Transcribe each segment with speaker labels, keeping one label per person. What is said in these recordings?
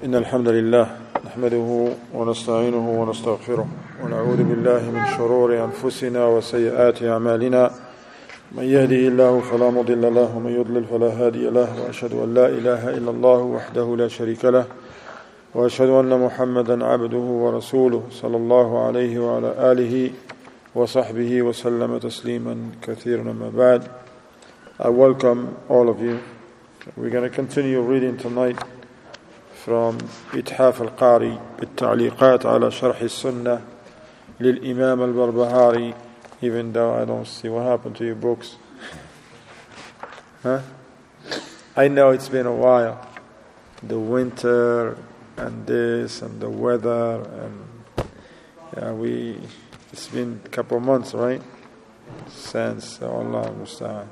Speaker 1: إن الحمد لله نحمده ونستعينه ونستغفره ونعوذ بالله من شرور أنفسنا وسيئات أعمالنا من يهده الله فلا مضل له ومن يضلل فلا هادي له وأشهد أن لا إله إلا الله وحده لا شريك له وأشهد أن محمدا عبده ورسوله صلى الله عليه وعلى آله وصحبه وسلم تسليما كثيرا أما بعد. I welcome all of you. We're going to continue reading tonight from إتحاف القاري بالتعليقات على شرح السنة للإمام البربهاري. Even though I don't see what happened to your books. I know it's been a while. The winter and this and the weather and it's been a couple of months, right? Since Allah Musta'an.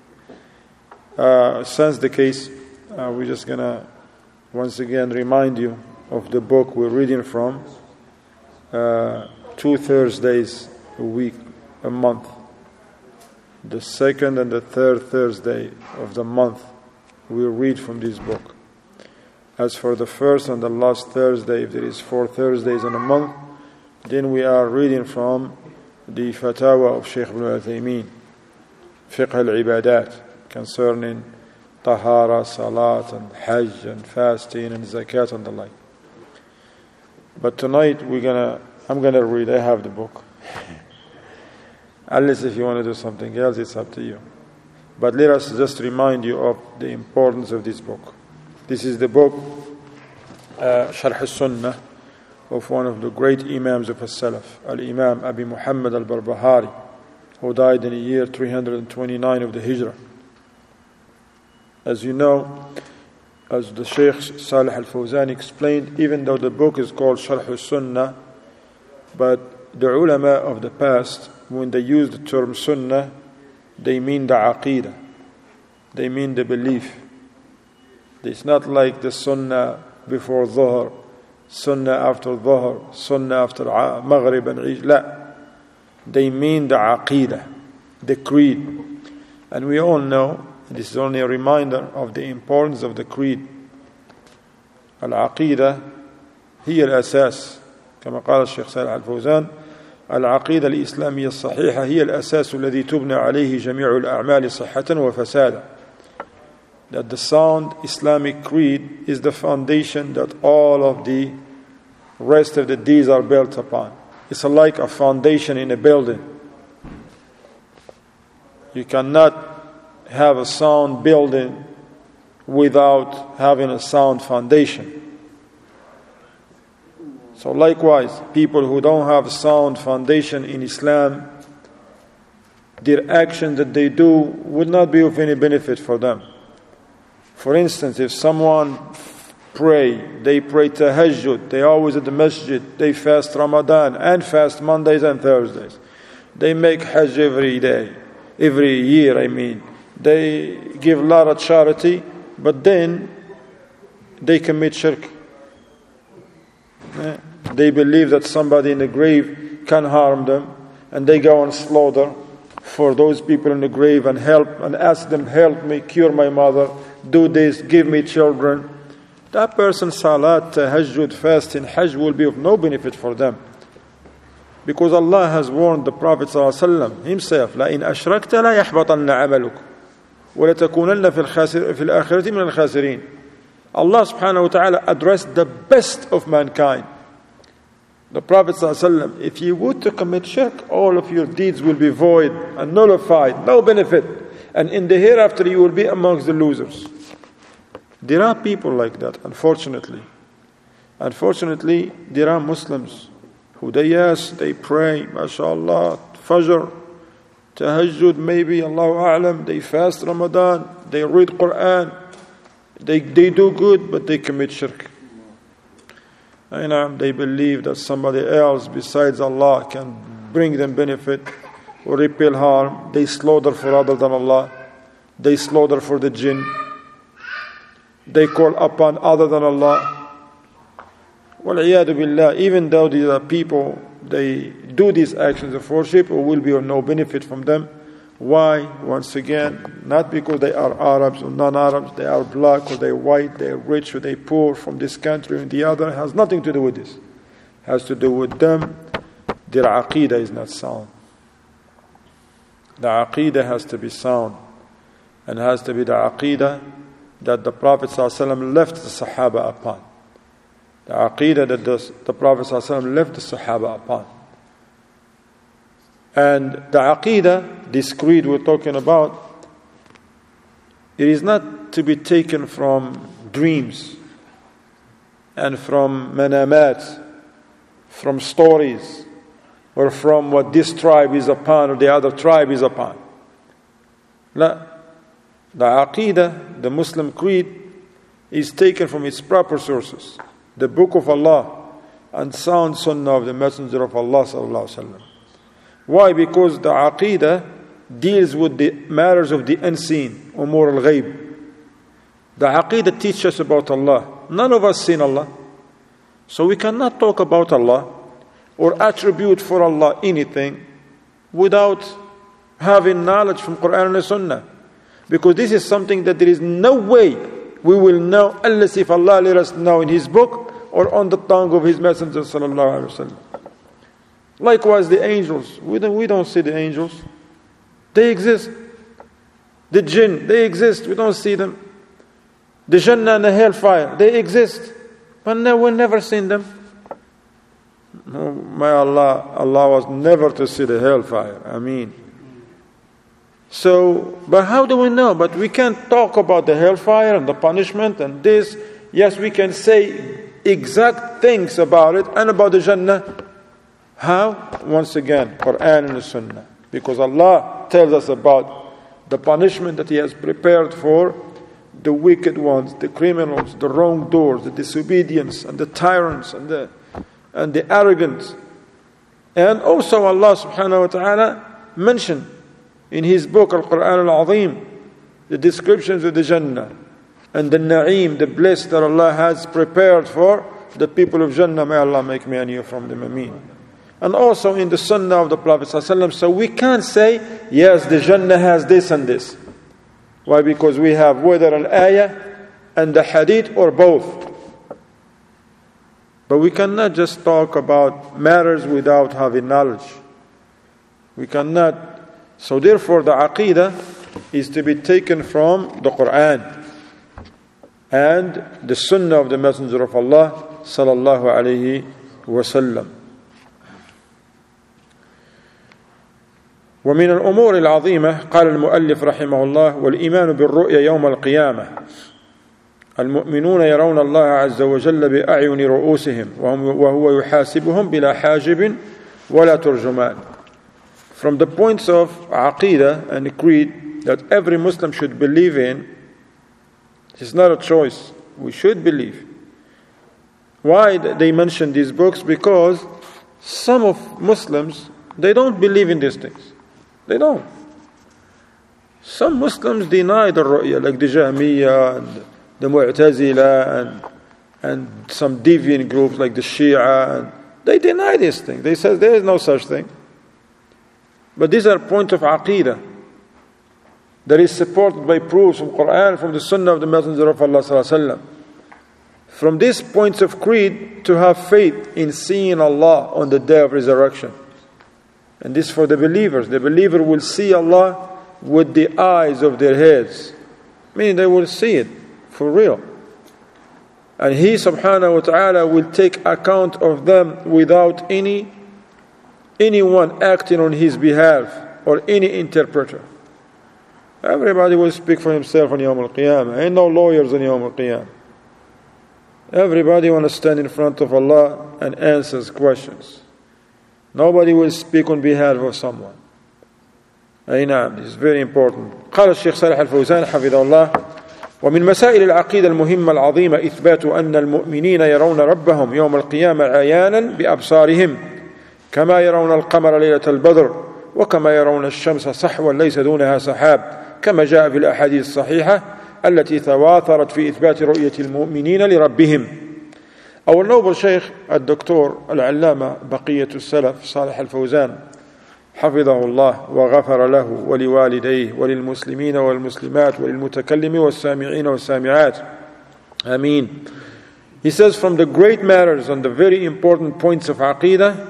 Speaker 1: Since the case, we're just gonna once again remind you of the book we're reading from. 2 Thursdays a month. The second and the third Thursday of the month, we read from this book. As for the first and the last Thursday, if there is 4 Thursdays in a month, then we are reading from the Fatawa of Shaykh Ibn Uthaymeen, Fiqh al-Ibadat, concerning Tahara, Salat, and Hajj, and fasting, and Zakat, and the like. But tonight I'm gonna read. I have the book. Unless if you want to do something else, it's up to you. But let us just remind you of the importance of this book. This is the book, Sharh al-Sunnah, of one of the great Imams of As-Salaf, Al-Imam Abi Muhammad al-Barbahari, who died in the year 329 of the Hijrah. As you know, as the Shaykh Salih al-Fawzan explained, even though the book is called Sharh al-Sunnah, but the ulama of the past, when they use the term Sunnah, they mean the Aqeedah. They mean the belief. It's not like the Sunnah before Dhuhr, Sunnah after Dhuhr, Sunnah after Maghrib and Isha. La. They mean the Aqeedah, the creed. And we all know, this is only a reminder of the importance of the creed. Al-Aqeedah هي الأساس كما قال الشيخ صالح الفوزان العقيدة الإسلامية الصحيحة هي الأساس الذي تبنى عليه جميع الأعمال صحة وفسادا. That the sound Islamic creed is the foundation that all of the rest of the deeds are built upon. It's like a foundation in a building. You cannot have a sound building without having a sound foundation. So likewise, people who don't have a sound foundation in Islam, their actions that they do would not be of any benefit for them. For instance, if someone they pray tahajjud, they always at the masjid, they fast Ramadan and fast Mondays and Thursdays. They make hajj every year, They give a lot of charity, but then they commit shirk. They believe that somebody in the grave can harm them, and they go and slaughter for those people in the grave and help and ask them, help me, cure my mother, do this, give me children. That person's salat, tahajjud, fasting, hajj will be of no benefit for them. Because Allah has warned the Prophet ﷺ himself, لَإِنْ أَشْرَكْتَ لَا يَحْبَطَنَّ عَمَلُكَ وَلَتَكُونَنَّ فِي الْآخِرَةِ مِنَ الْخَاسِرِينَ. Allah subhanahu wa ta'ala addressed the best of mankind. The Prophet ﷺ, if you were to commit shirk, all of your deeds will be void and nullified, no benefit. And in the hereafter you will be amongst the losers. There are people like that, unfortunately. Unfortunately, there are Muslims who they pray, mashallah, Fajr, Tahajjud, maybe, Allahu A'lam, they fast Ramadan, they read Quran, they do good, but they commit shirk. They believe that somebody else besides Allah can bring them benefit or repel harm. They slaughter for other than Allah. They slaughter for the jinn. They call upon other than Allah. Wal-iyadu billah, even though these are people, they do these actions of worship or will be of no benefit from them, Why? Once again, not because they are Arabs or non-Arabs, they are black or they are white, they are rich or they are poor, from this country or the other. It has nothing to do with this. It has to do with them. Their aqidah is not sound. The aqidah has to be sound, and has to be the aqidah that the Prophet ﷺ left the Sahaba upon. The aqidah that the Prophet ﷺ left the Sahaba upon. And the aqidah, this creed we're talking about, it is not to be taken from dreams and from manamat, from stories, or from what this tribe is upon or the other tribe is upon. No. The aqidah, the Muslim creed, is taken from its proper sources. The Book of Allah and sound sunnah of the Messenger of Allah sallallahu alaihi wasallam. Why? Because the aqidah deals with the matters of the unseen, umur al-ghayb. The aqidah teaches us about Allah. None of us seen Allah. So we cannot talk about Allah or attribute for Allah anything without having knowledge from Quran and Sunnah. Because this is something that there is no way we will know unless if Allah let us know in His book or on the tongue of His Messenger sallallahu alaihi wasallam. Likewise, the angels. We don't see the angels. They exist. The jinn, they exist. We don't see them. The Jannah and the hellfire, they exist. But we've never seen them. Oh, may Allah was never to see the hellfire. Ameen. So, but how do we know? But we can't talk about the hellfire and the punishment and this. Yes, we can say exact things about it and about the Jannah. How? Once again, Quran and the Sunnah. Because Allah tells us about the punishment that He has prepared for the wicked ones, the criminals, the wrongdoers, the disobedience, and the tyrants, and the arrogant. And also Allah subhanahu wa ta'ala mentioned in His book, Al-Quran Al-Azim, the descriptions of the Jannah and the Na'im, the bliss that Allah has prepared for the people of Jannah. May Allah make me and you from them. Ameen. And also in the Sunnah of the Prophet ﷺ. So we can't say, yes, the Jannah has this and this. Why? Because we have whether an ayah and the hadith or both. But we cannot just talk about matters without having knowledge. We cannot. So therefore the aqidah is to be taken from the Quran and the Sunnah of the Messenger of Allah sallallahu alayhi wa sallam. ومن الأمور العظيمة قال المؤلف رحمه الله والإيمان بالرؤيا يوم القيامة المؤمنون يرون الله عز وجل بأعين رؤوسهم وهو يحاسبهم بلا حاجب ولا ترجمان. From the points of aqidah and creed that every Muslim should believe in, it's not a choice. We should believe. Why they mention these books? Because some of Muslims, they don't believe in these things. They don't. Some Muslims deny the ru'ya, like the Jahmiyyah and the Mu'tazila and some deviant groups like the Shia. And they deny this thing. They say there is no such thing. But these are points of aqidah that is supported by proofs from Quran, from the Sunnah of the Messenger of Allah sallallahu alaihi wasallam. From these points of creed, to have faith in seeing Allah on the day of resurrection. And this for the believers. The believer will see Allah with the eyes of their heads. Meaning they will see it for real. And He subhanahu wa ta'ala will take account of them without anyone acting on His behalf or any interpreter. Everybody will speak for himself on Yawm al-Qiyamah. Ain't no lawyers on Yawm al-Qiyamah. Everybody want to stand in front of Allah and answer questions. Nobody will speak on behalf of someone. أي نعم, this is very important. قال الشيخ صالح الفوزان حفظه الله ومن مسائل العقيدة المهمة العظيمة إثبات أن المؤمنين يرون ربهم يوم القيامة عيانا بأبصارهم كما يرون القمر ليلة البدر وكما يرون الشمس صحوا ليس دونها سحاب كما جاء في الأحاديث الصحيحة التي تواترت في إثبات رؤية المؤمنين لربهم. Our noble Shaykh الدكتور العلامة بقية السلف صالح الفوزان حفظه الله وغفر له ولوالديه وللمسلمين والمسلمات وللمتكلم والسامعين والسامعات. Ameen. He says from the great matters and the very important points of Aqidah,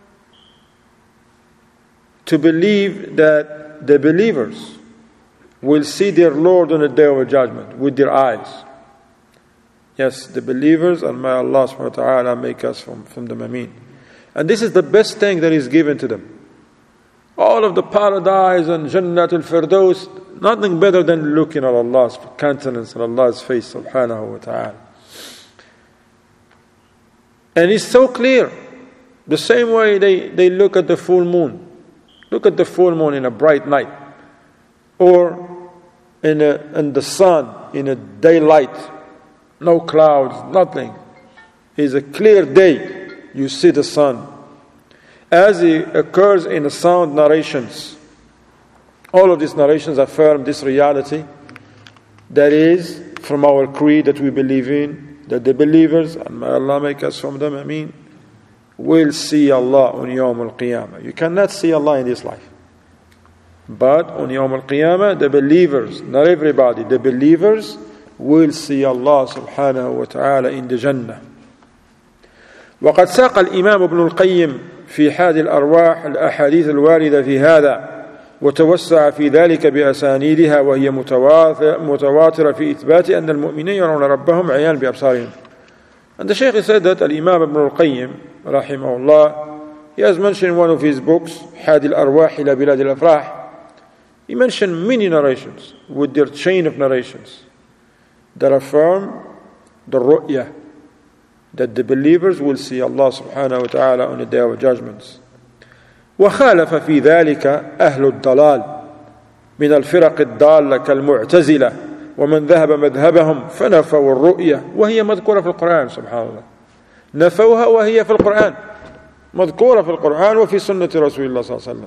Speaker 1: to believe that the believers will see their Lord on the day of judgment with their eyes. Yes, the believers, and may Allah subhanahu wa ta'ala make us from them. Ameen. And this is the best thing that is given to them. All of the paradise and Jannat al-Firdaus, nothing better than looking at Allah's countenance and Allah's face subhanahu wa ta'ala. And it's so clear. The same way they look at the full moon. Look at the full moon in a bright night. Or in the sun, in a daylight. No clouds, nothing. It's a clear day. You see the sun. As it occurs in the sound narrations, all of these narrations affirm this reality that is from our creed that we believe in, that the believers, and may Allah make us from them, Ameen, will see Allah on Yawm al-Qiyamah. You cannot see Allah in this life. But on Yawm al-Qiyamah, the believers, not everybody, the believers will see Allah subhanahu wa ta'ala in the Jannah. وقد ساق الإمام ابن القيم في حاد الأرواح الأحاديث الواردة في هذا وتوسع في ذلك بأسانيدها وهي متواترة في إثبات أن المؤمنين يرون ربهم عيان بأبصارهم. And the Shaykh said that Al-Imam Ibn Al-Qayyim rahimahullah, he has mentioned in one of his books, حاد الأرواح إلى بلاد الأفراح, he mentioned many narrations with their chain of narrations that affirm the ru'yah, that the believers will see Allah subhanahu wa ta'ala on the day of judgments. وخالف في ذلك أهل الضلال من الفرق الضالة كالمعتزلة ومن ذهب مذهبهم فنفوا الرؤية وهي مذكورة في القرآن. سبحان الله، نفوها وهي في القرآن، مذكورة في القرآن وفي سنة رسول الله صلى الله عليه وسلم.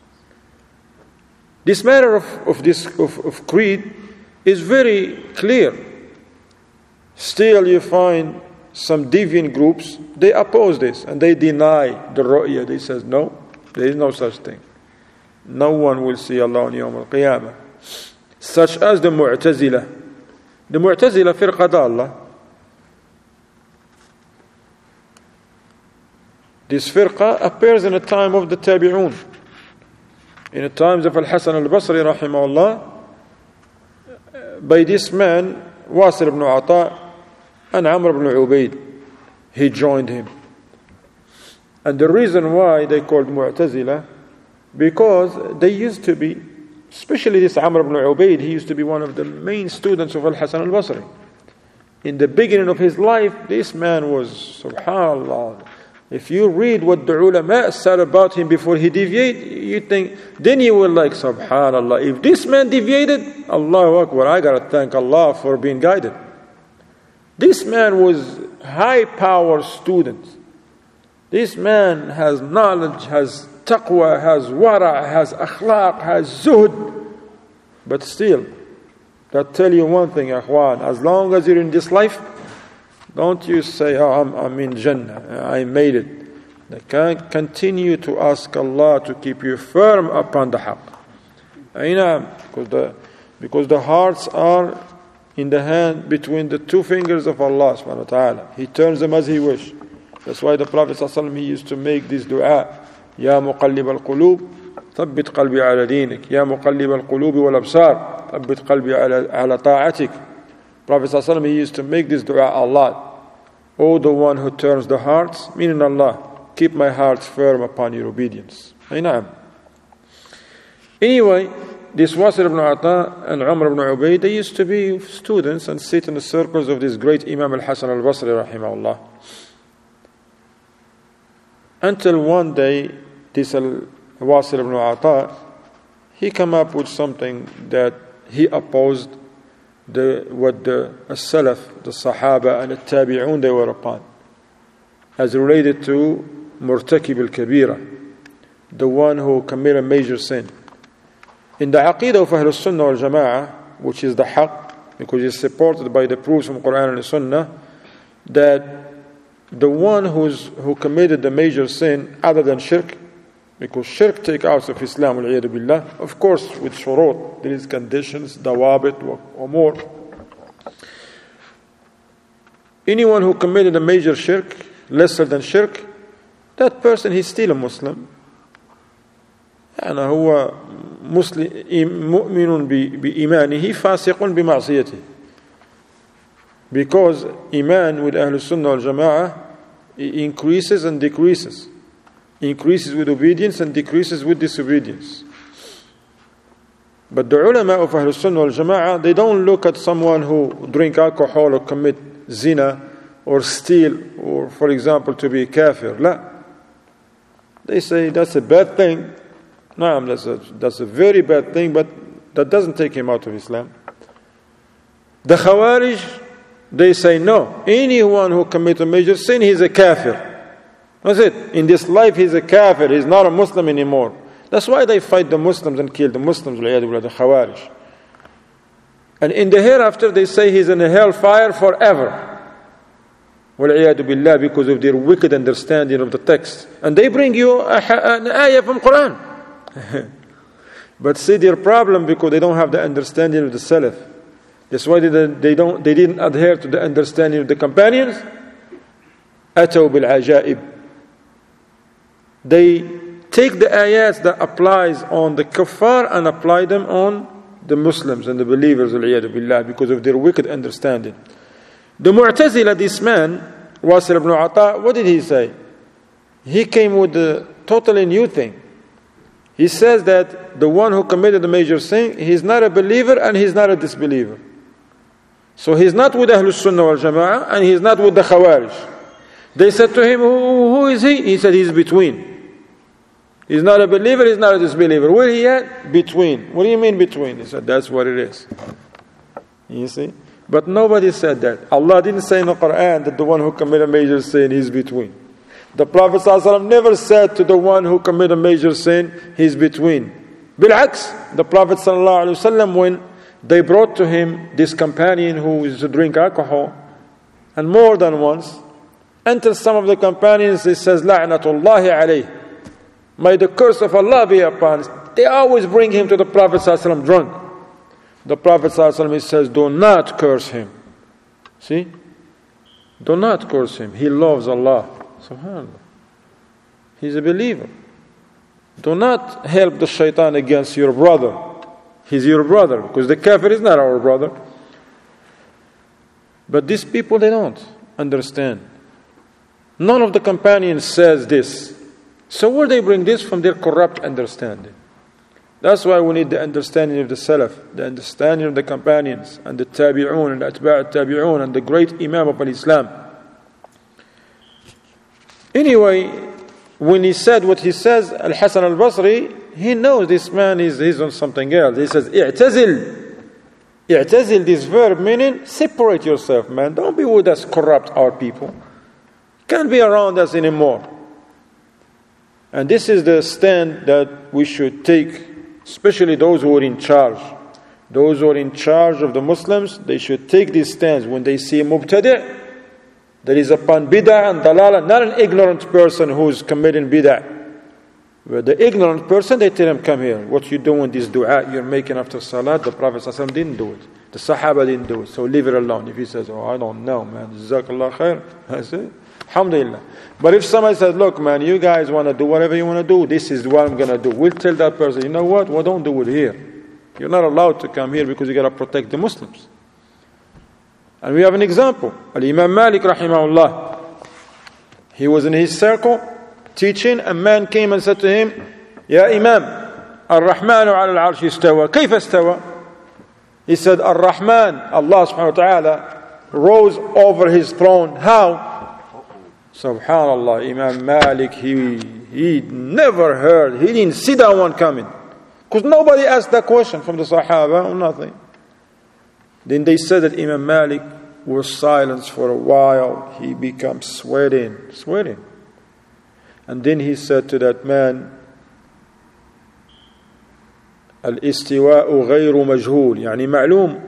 Speaker 1: This matter of creed is very clear. Still you find some deviant groups, they oppose this and they deny the ru'ya. They say, no, there is no such thing. No one will see Allah on Yawm al-Qiyamah. Such as the Mu'tazila. The Mu'tazila firqa dalla. This firqa appears in the time of the Tabi'un. In the times of Al-Hasan al-Basri rahimahullah, by this man, Wasil ibn Ata, and Amr ibn Ubaid, he joined him. And the reason why they called Mu'tazila, because they used to be, especially this Amr ibn Ubaid, he used to be one of the main students of Al-Hasan al-Basri. In the beginning of his life, this man was, subhanallah, if you read what the ulama said about him before he deviated, you think, then you will like, subhanallah, if this man deviated, Allahu Akbar, I gotta thank Allah for being guided. This man was high-power student. This man has knowledge, has taqwa, has wara', has akhlaq, has zuhd. But still, that tell you one thing, akhwan, as long as you're in this life, don't you say, oh, I'm in Jannah, I made it. You can continue to ask Allah to keep you firm upon the haqq. Because the hearts are in the hand between the two fingers of Allah subhanahu wa ta'ala. He turns them as He wish. That's why the Prophet ﷺ, he used to make this dua, Ya muqallib al-qulub, thabbit qalbi ala dinik. Ya muqallib al-qulub wal-absar, thabbit qalbi ala ta'atik. Prophet ﷺ, he used to make this dua a lot. Oh, the one who turns the hearts, meaning Allah, keep my heart firm upon your obedience. Anyway, this Wasil ibn Ata and Umar ibn Ubayd, they used to be students and sit in the circles of this great Imam al-Hasan al-Basri rahimahullah. Until one day, this Wasil ibn Ata, he came up with something that he opposed what the Salaf, the Sahaba and the Tabi'un, they were upon, as related to Murtakib al-Kabira, the one who committed a major sin. In the Aqidah of Ahlul Sunnah wal Jama'ah, which is the haqq, because it's supported by the proofs from Quran and the Sunnah, that the one who committed the major sin other than shirk, Because shirk take out of Islam, wal-'iyadu billah. Of course, with shurut, there is conditions, dawabit or more. Anyone who committed a major shirk, lesser than shirk, that person, he's still a Muslim. يعني هو مؤمن بإيمانه فاسق بمعصيته. Because Iman with Ahlul Sunnah wal Jama'ah increases and decreases. Increases with obedience and decreases with disobedience. But the ulama of Ahlul Sunnah wal Jama'ah, they don't look at someone who drink alcohol or commit zina or steal or, for example, to be kafir. La. They say that's a bad thing. No, that's a very bad thing, but that doesn't take him out of Islam. The Khawarij, they say no. Anyone who commits a major sin, he's a kafir. That's it. In this life, he's a kafir. He's not a Muslim anymore. That's why they fight the Muslims and kill the Muslims, the Khawarij. And in the hereafter, they say he's in a hellfire forever. وَالْعِيَادُ بِاللَّهِ, because of their wicked understanding of the text. And they bring you an ayah from Quran. But see their problem, because they don't have the understanding of the Salaf. That's why they didn't adhere to the understanding of the companions. أَتَوْا بِالْعَجَائِبِ. They take the ayats that applies on the kuffar and apply them on the Muslims and the believers, وَالْعِيَادُ بِاللَّهِ, because of their wicked understanding. The Mu'tazila, this man, Wasil ibn Ata, what did he say? He came with a totally new thing. He says that the one who committed the major sin, he's not a believer and he's not a disbeliever. So he's not with Ahlul Sunnah wal Jama'ah and he's not with the Khawarij. They said to him, who is he? He said he's between. He's not a believer, he's not a disbeliever. Where he at? Between. What do you mean between? He said that's what it is. You see? But nobody said that. Allah didn't say in the Quran that the one who committed a major sin, he's between. The Prophet ﷺ never said to the one who committed a major sin, he's between. Bil'aks, the Prophet ﷺ, when they brought to him this companion who used to drink alcohol, and more than once, until some of the companions, he says, La'natullahi alayh. May the curse of Allah be upon us. They always bring him to the Prophet ﷺ drunk. The Prophet ﷺ says, do not curse him. See? Do not curse him. He loves Allah. SubhanAllah. He's a believer. Do not help the shaitan against your brother. He's your brother. Because the kafir is not our brother. But these people, they don't understand. None of the companions says this. So where they bring this from? Their corrupt understanding. That's why we need the understanding of the Salaf, the understanding of the companions, and the Tabi'un, and the Atba' Tabi'un, and the great Imam of Islam. Anyway, when he said what he says, Al-Hasan al-Basri, he knows this man is on something else. He says, i'tazil. I'tazil, this verb meaning, separate yourself, man. Don't be with us, corrupt our people. Can't be around us anymore. And this is the stand that we should take, especially those who are in charge. Those who are in charge of the Muslims, they should take these stands when they see a mubtadi' that is upon bid'ah and dalala, not an ignorant person who's committing bid'ah. But the ignorant person, they tell him, come here, what you doing, this dua you're making after salat, the Prophet ﷺ didn't do it. The Sahaba didn't do it, so leave it alone. If he says, oh, I don't know, man, Jazakallah khair, I say, Alhamdulillah. But if somebody says, look, man, you guys want to do whatever you want to do, this is what I'm going to do. We'll tell that person, you know what? Well, don't do it here. You're not allowed to come here because you got to protect the Muslims. And we have an example. Al-Imam Malik, rahimahullah. He was in his circle teaching. A man came and said to him, Ya Imam, Ar-Rahmanu ala al-Arsh istawa. Kayf istawa? He said, Ar-Rahman, Allah subhanahu wa ta'ala, rose over his throne. How? Subhanallah, Imam Malik, he never heard, he didn't see that one coming. Because nobody asked that question from the Sahaba or nothing. Then they said that Imam Malik was silent for a while. He becomes sweating. And then he said to that man, Al-istiwa'u ghayru majhul, يعني معلوم.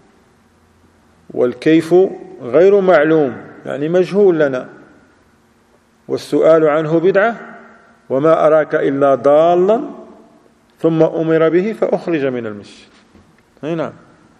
Speaker 1: والكيف غير معلوم, يعني مجهول لنا. والسؤال عنه بدعة وَمَا أَرَاكَ إِلَّا ضَالًّا ثُمَّ أُمِرَ بِهِ فَأُخْرِجَ مِنَ الْمِسْجِدِ.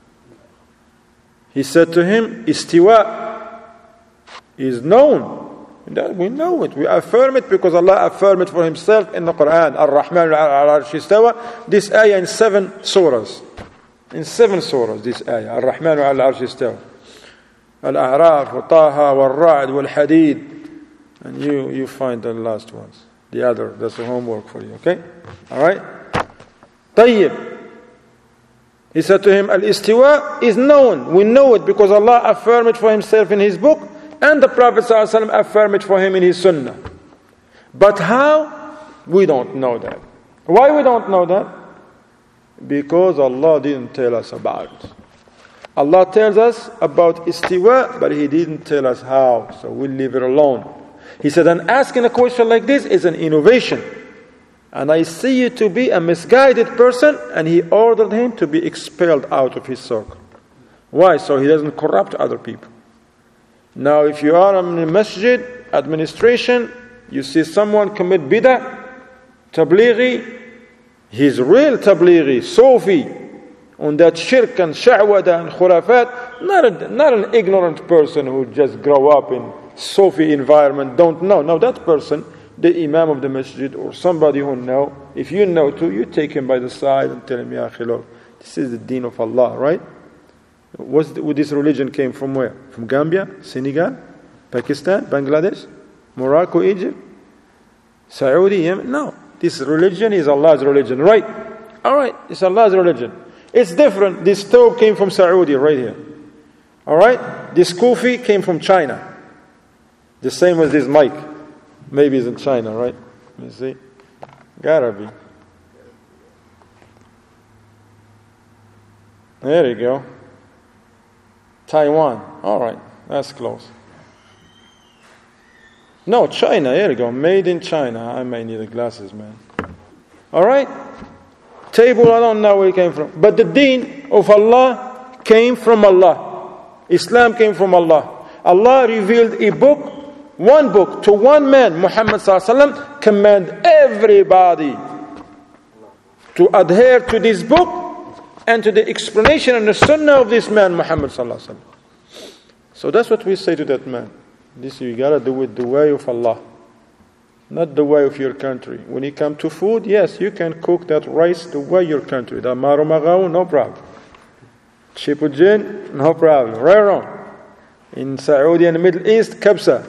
Speaker 1: He said to him, Istiwa is known. We know it. We affirm it because Allah affirmed it for Himself in the Quran. Ar-Rahman al-Arsh istawa. This ayah in 7 surahs. In 7 surahs, this ayah. Ar-Rahman al-Arsh istawa. Al-A'raf, wa-Taha, wa-Ra'd, wal-Hadid. And you find the last ones. The other, that's the homework for you, okay? Alright? Tayyib. He said to him, Al-Istiwa is known. We know it because Allah affirmed it for Himself in His book and the Prophet ﷺ affirmed it for him in his sunnah. But how? We don't know that. Why we don't know that? Because Allah didn't tell us about it. Allah tells us about Istiwa, but He didn't tell us how. So we'll leave it alone. He said, and asking a question like this is an innovation. And I see you to be a misguided person, and He ordered him to be expelled out of his circle. Why? So he doesn't corrupt other people. Now if you are in the masjid administration, you see someone commit bid'ah, tablighi, he's real tablighi, Sufi, on that shirk and sha'wada and khurafat, not an ignorant person who just grow up in Sufi environment, don't know. No, that person, the imam of the masjid or somebody who know, if you know too, you take him by the side and tell him, Ya khilaf, this is the deen of Allah, right? This religion came from where? From Gambia, Senegal, Pakistan, Bangladesh, Morocco, Egypt, Saudi, Yemen? No. This religion is Allah's religion, right? Alright, it's Allah's religion. It's different. This stove came from Saudi, right here. Alright? This kufi came from China. The same as this mic. Maybe it's in China, right? You see? Gotta be. There you go. Taiwan. Alright, that's close. No, China. Here you go. Made in China. I may need the glasses, man. Alright? Table, I don't know where it came from. But the deen of Allah came from Allah. Islam came from Allah. Allah revealed a book, one book, to one man, Muhammad sallallahu alaihi wasallam, command everybody to adhere to this book and to the explanation and the sunnah of this man, Muhammad sallallahu alaihi wasallam. So that's what we say to that man. This you gotta do it the way of Allah, not the way of your country. When you come to food, yes, you can cook that rice the way your country. The maru magaw, no problem. Chipujin, no problem. Right or wrong? In Saudi and the Middle East, kabsa.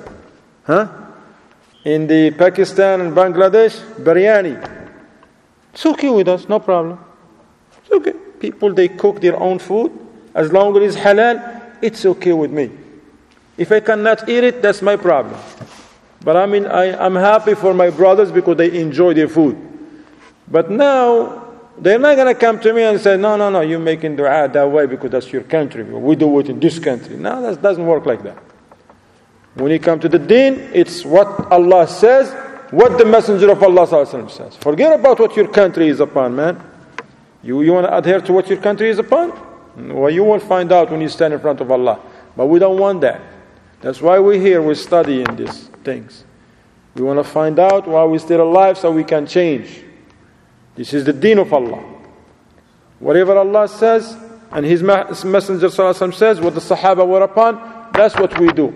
Speaker 1: In the Pakistan and Bangladesh, biryani. It's okay with us, no problem. It's okay. People, they cook their own food. As long as it's halal, it's okay with me. If I cannot eat it, that's my problem. But I mean, I'm happy for my brothers because they enjoy their food. But now, they're not going to come to me and say, no, you're making dua that way because that's your country. We do it in this country. No, that doesn't work like that. When you come to the deen, it's what Allah says, what the Messenger of Allah says. Forget about what your country is upon, man. You want to adhere to what your country is upon? Well, you will find out when you stand in front of Allah. But we don't want that. That's why we're here, we're studying these things. We want to find out why we're still alive so we can change. This is the deen of Allah. Whatever Allah says, and His Messenger ﷺ says, what the Sahaba were upon, that's what we do.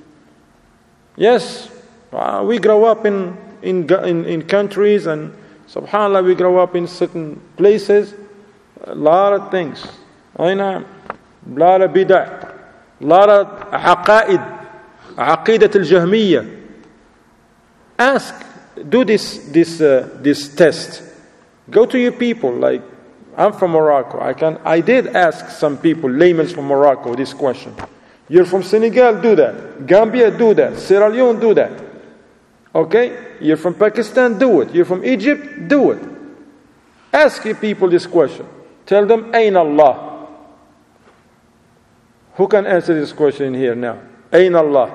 Speaker 1: Yes, we grow up in countries, and subhanAllah, we grow up in certain places, a lot of things. A lot of bid'ah. A lot of aqaid, aqidat al-jahmiyyah. Ask, do this test. Go to your people. Like, I'm from Morocco. I did ask some people, laymen from Morocco, this question. You're from Senegal, do that. Gambia, do that. Sierra Leone, do that. Okay? You're from Pakistan, do it. You're from Egypt, do it. Ask your people this question. Tell them, Ayn Allah. Who can answer this question here now? Ayn Allah?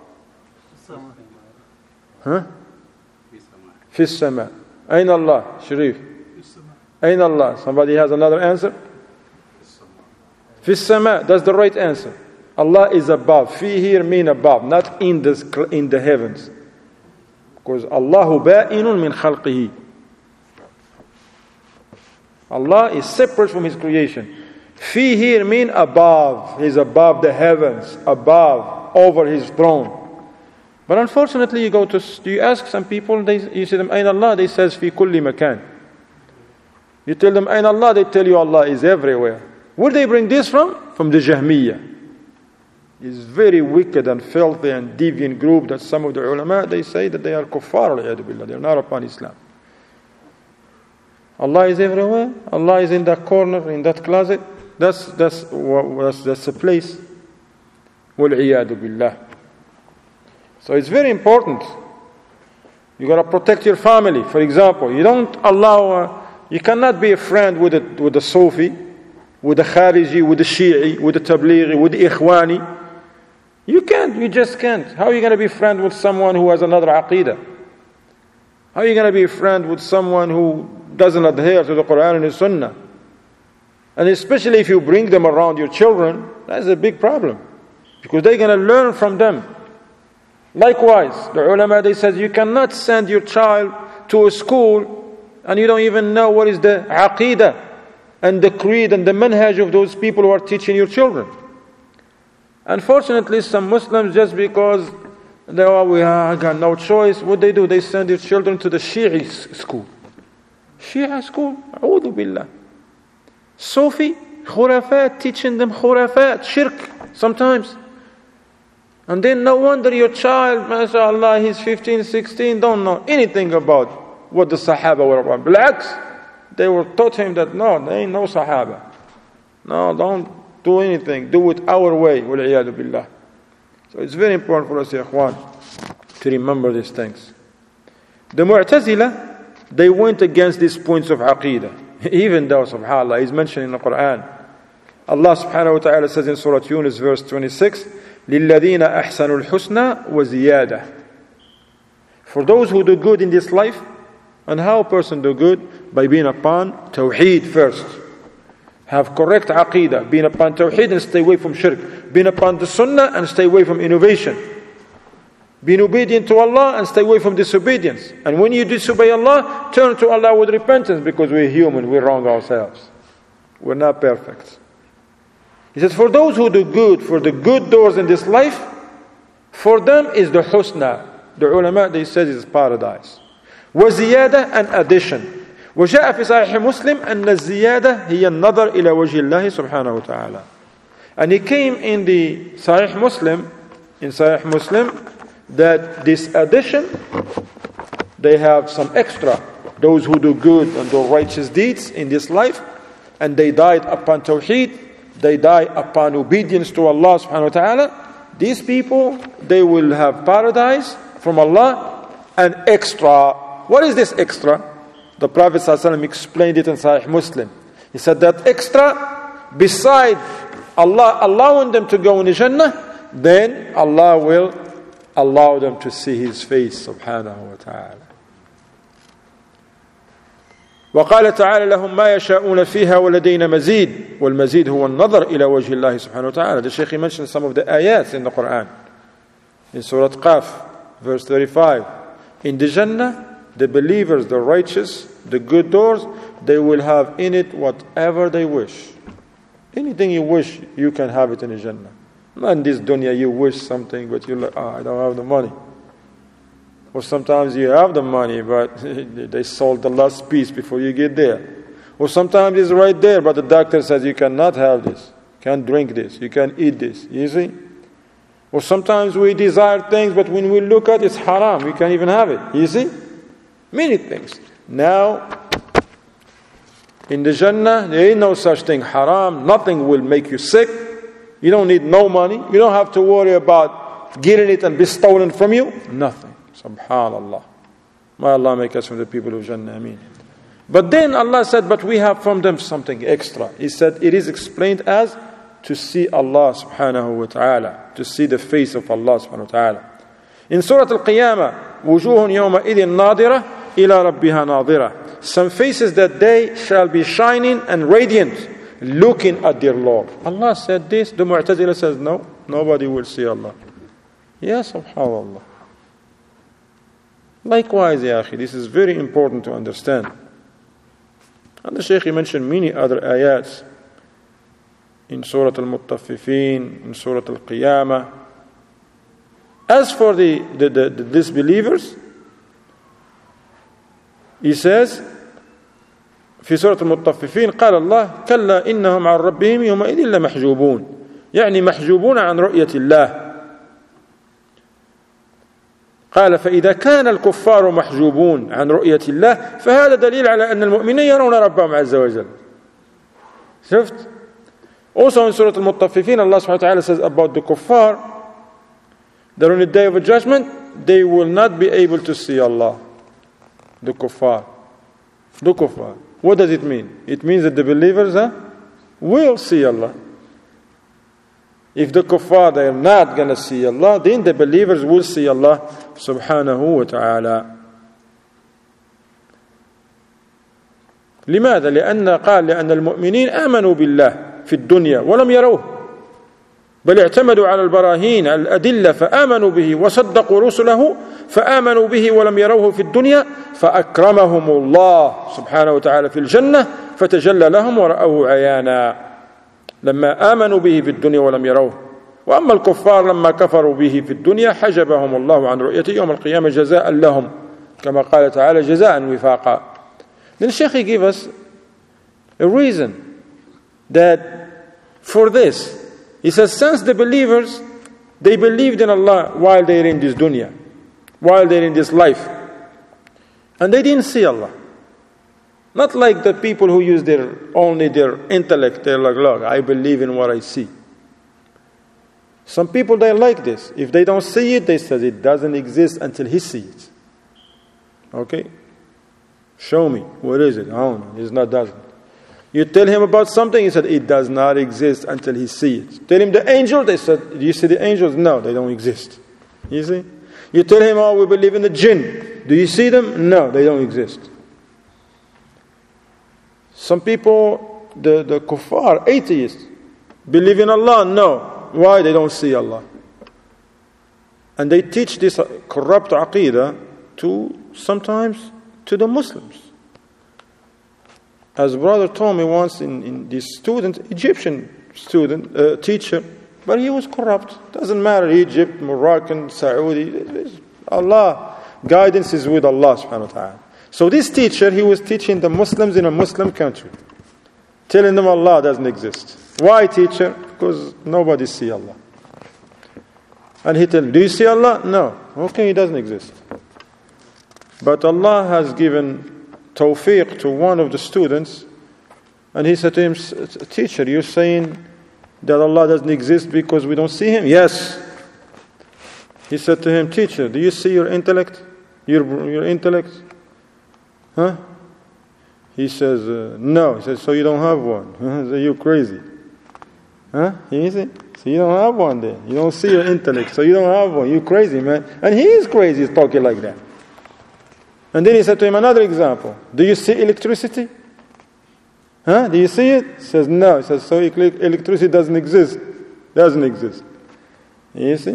Speaker 1: Fi sama. Ayn Allah? Sharif? Ayn Allah? Somebody has another answer? Fi sama. That's the right answer. Allah is above. Fi here mean above, not in the heavens. Because Allahu ba'inun min khalqihi. Allah is separate from His creation. Fi here mean above. He's above the heavens, above, over His throne. But unfortunately, you ask some people, you say them, Ayn Allah? They says, Fi kulli makan. You tell them, Ayn Allah? They tell you Allah is everywhere. Where they bring this from? From the Jahmiyyah. It's very wicked and filthy and deviant group that some of the ulama, they say that they are kuffar, they are not upon Islam. Allah is everywhere. Allah is in that corner, in that closet. That's a place. Wal-iyadu billah. So it's very important. You got to protect your family. For example, you don't allow, you cannot be a friend with the Sufi, with the Khariji, with the Shi'i, with the Tablighi, with the Ikhwani. You can't. You just can't. How are you going to be a friend with someone who has another aqidah? How are you going to be a friend with someone who doesn't adhere to the Quran and the Sunnah? And especially if you bring them around your children, that's a big problem. Because they're going to learn from them. Likewise, the ulama, they said you cannot send your child to a school and you don't even know what is the aqidah and the creed and the manhaj of those people who are teaching your children. Unfortunately, some Muslims, just because we got no choice, what they do? They send their children to the Shi'i school. Shia school? A'udhu billah. Sufi, khurafat, teaching them khurafat, shirk, sometimes. And then no wonder your child, mashallah, he's 15, 16, don't know anything about what the Sahaba were about. Blacks, they were taught him that no, there ain't no Sahaba. No, don't do anything. Do it our way. Wal-iyadu billah. So it's very important for us, ya ikhwan, to remember these things. The Mu'tazila, they went against these points of aqidah. Even though, subhanAllah, is mentioned in the Quran. Allah subhanahu wa ta'ala says in Surah Yunus, verse 26, لِلَّذِينَ أَحْسَنُوا الْحُسْنَى وَزِيَادَةً. For those who do good in this life, and how a person do good? By being upon Tawheed first. Have correct aqidah, being upon Tawheed and stay away from shirk. Being upon the Sunnah and stay away from innovation. Being obedient to Allah and stay away from disobedience. And when you disobey Allah, turn to Allah with repentance, because we're human, we wrong ourselves. We're not perfect. He says, for those who do good, for the good doors in this life, for them is the husna. The ulama, they said, is paradise. وزيادة and addition. وجاء في صحيح مسلم أن الزيادة هي النظر إلى وجه الله سبحانه وتعالى. And it came in the Sahih Muslim, that this addition, they have some extra. Those who do good and do righteous deeds in this life, and they died upon Tawheed, they die upon obedience to Allah subhanahu wa ta'ala, these people, they will have paradise from Allah and extra. What is this extra? The Prophet ﷺ explained it in Sahih Muslim. He said that extra, beside Allah allowing them to go in the Jannah, then Allah will allow them to see His face subhanahu wa ta'ala. وقال تعالى لهم ما يشاءون فيها ولدينا مزيد والمزيد هو النظر إلى وجه الله سبحانه وتعالى. The Shaykh mentioned some of the ayats in the Quran. In Surah Qaf, verse 35. In the Jannah, the believers, the righteous, the good doors, they will have in it whatever they wish. Anything you wish, you can have it in the Jannah. Not in this dunya you wish something, but you're like, I don't have the money. Or sometimes you have the money, but they sold the last piece before you get there. Or sometimes it's right there, but the doctor says you cannot have this, can't drink this, you can't eat this. You see? Or sometimes we desire things, but when we look at it, it's haram. We can't even have it. You see? Many things. Now, in the Jannah, there ain't no such thing haram. Nothing will make you sick. You don't need no money. You don't have to worry about getting it and be stolen from you. Nothing. Subhanallah. May Allah make us from the people of Jannah. Ameen. But then Allah said, but we have from them something extra. He said, it is explained as to see Allah subhanahu wa ta'ala. To see the face of Allah subhanahu wa ta'ala. In Surah Al-Qiyamah, وُجُوهٌ يَوْمَئِذٍ نَاظِرَةٌ إِلَى رَبِّهَا نَاظِرَةٌ. Some faces that day shall be shining and radiant, looking at their Lord. Allah said this. The Mu'tazila says, no, nobody will see Allah. Yes, subhanallah. Likewise, ya akhi, this is very important to understand. And the Shaykh mentioned many other ayats in Surah Al-Muttaffifin, in Surah Al-Qiyamah. As for the disbelievers, he says, في سورة المطففين قال الله كلا إنهم عن ربهم يومئذ لمحجوبون يعني محجوبون عن رؤية الله قال فإذا كان الكفار محجوبون عن رؤية الله فهذا دليل على أن المؤمنين يرون ربهم عز وجل. شفت? Also in Surah Al-Muttaffifin, Allah subhanahu wa ta'ala says about the kuffar that on the day of judgment they will not be able to see Allah. The kuffar. What does it mean? It means that the believers will see Allah. If the kuffar, they are not going to see Allah, then the believers will see Allah subhanahu wa ta'ala. لماذا؟ لأن المؤمنين آمنوا بالله في الدنيا ولم يروه بل اعتمدوا على البراهين على الأدلة فآمنوا به وصدقوا رسله فآمنوا به ولم يروه في الدنيا فأكرمهم الله سبحانه وتعالى في الجنة فتجلى لهم ورأوه عيانا لما آمنوا به في الدنيا ولم يروه وأما الكفار لما كفروا به في الدنيا حجبهم الله عن رؤيته يوم القيامة جزاء لهم كما قال تعالى جزاء وفاقا. Then Shaykh gave us a reason that for this, he says, since the believers, they believed in Allah while they're in this dunya, while they're in this life, and they didn't see Allah. Not like the people who use only their intellect. They're like, look, I believe in what I see. Some people, they like this. If they don't see it, they say it doesn't exist until he sees it. Okay? Show me. What is it? I don't know. It's not doesn't. You tell him about something, he said, it does not exist until he sees it. Tell him the angels, they said, do you see the angels? No, they don't exist. You see? You tell him, oh, we believe in the jinn. Do you see them? No, they don't exist. Some people, the kuffar, atheists, believe in Allah? No. Why? They don't see Allah. And they teach this corrupt aqidah sometimes to the Muslims. As brother told me once, in this student, Egyptian student, teacher, but he was corrupt. Doesn't matter, Egypt, Moroccan, Saudi, Allah, guidance is with Allah subhanahu wa ta'ala. So this teacher, he was teaching the Muslims in a Muslim country, telling them Allah doesn't exist. Why, teacher? Because nobody see Allah. And he told them, do you see Allah? No. Okay, he doesn't exist. But Allah has given tawfiq to one of the students, and he said to him, teacher, you're saying that Allah doesn't exist because we don't see Him? Yes. He said to him, teacher, do you see your intellect? Your intellect? Huh? He says, no. He says, so you don't have one. So you're crazy. Huh? You see? So you don't have one then. You don't see your intellect, so you don't have one. You're crazy, man. And he is crazy, he's talking like that. And then he said to him another example. Do you see electricity? Huh? Do you see it? He says, no. He says, so electricity doesn't exist. Doesn't exist. You see?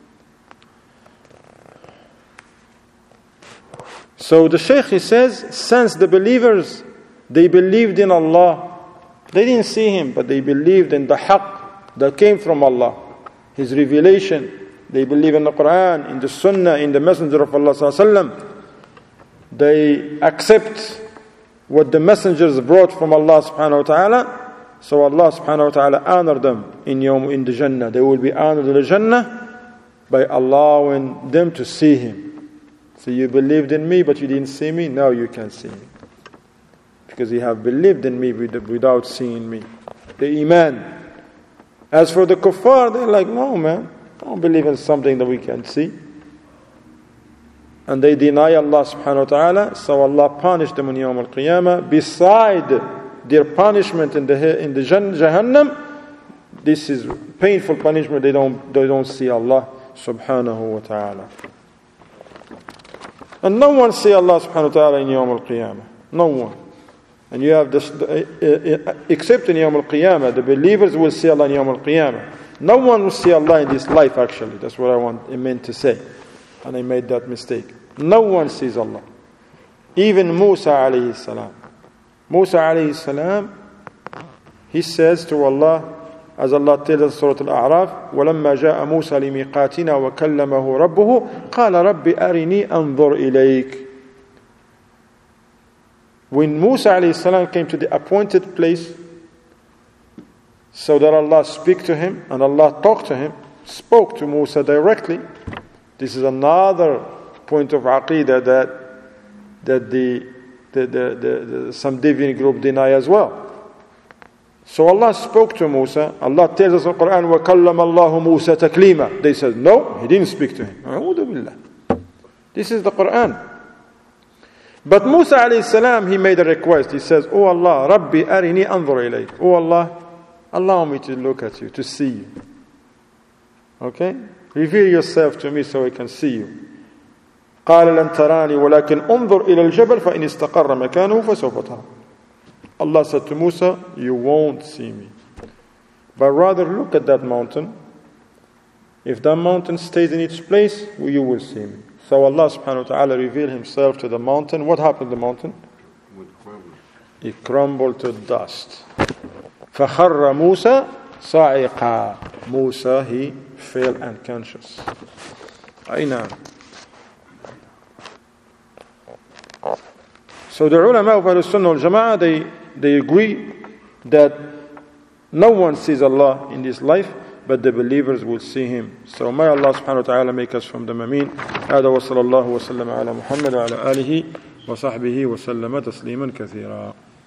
Speaker 1: So the Shaykh, he says, since the believers, they believed in Allah. They didn't see Him, but they believed in the haqq that came from Allah. His revelation. They believe in the Quran, in the Sunnah, in the Messenger of Allah sallallahu alaihi wasallam. They accept what the messengers brought from Allah subhanahu wa ta'ala. So Allah subhanahu wa ta'ala honored them in the Jannah. They will be honored in the Jannah by allowing them to see Him. So you believed in me, but you didn't see me. Now you can see me. Because you have believed in me without seeing me. The Iman. As for the kuffar, they're like, no man, don't believe in something that we can't see. And they deny Allah subhanahu wa ta'ala, so Allah punished them on Yawm al-Qiyamah. Beside their punishment in the Jahannam, this is painful punishment. They don't see Allah subhanahu wa ta'ala. And no one see Allah subhanahu wa ta'ala in Yawm al-Qiyamah. No one. And you have this, except in Yawm al-Qiyamah, the believers will see Allah in Yawm al-Qiyamah. No one will see Allah in this life actually. That's what I meant to say. And I made that mistake. No one sees Allah. Even Musa alayhi salam. Musa alayhi salam, he says to Allah, as Allah tells us in Surah Al-A'raf, وَلَمَّا جَاءَ مُوسَى لِمِيقَاتِنَا وَكَلَّمَهُ رَبُّهُ قَالَ رَبِّ أَرِنِي أَنظُرْ إِلَيْكَ. When Musa alayhi salam came to the appointed place, so that Allah speak to him, and Allah talked to him, spoke to Musa directly. This is another point of Aqidah that some deviant group deny as well. So Allah spoke to Musa. Allah tells us in the Quran, وَكَلَّمَ اللَّهُ مُوسَى تَكْلِيمًا. They said, no, he didn't speak to him. A'udhu billah. This is the Quran. But Musa alayhi salam, he made a request. He says, Oh Allah, Rabbi arini anzur ilayk. Oh Allah, allow me to look at you, to see you. Okay? Reveal yourself to me so I can see you. قال لن تراني ولكن انظر إلى الجبل فإن استقر مكانه فسوف ترى. Allah said to Musa, you won't see me. But rather look at that mountain. If that mountain stays in its place, you will see me. So Allah subhanahu wa ta'ala revealed himself to the mountain. What happened to the mountain? It crumbled to dust. فَخَرَّ مُوسَى صَعِقًا. Musa, he fell unconscious. Aina. So the ulama of Ahlul Sunnah wal Jama'ah, they agree that no one sees Allah in this life, but the believers will see him. So may Allah subhanahu wa ta'ala make us from them. Ameen. هذا وصلى الله وسلم على محمد وعلى آله وصحبه وسلم تسليما كثيرا.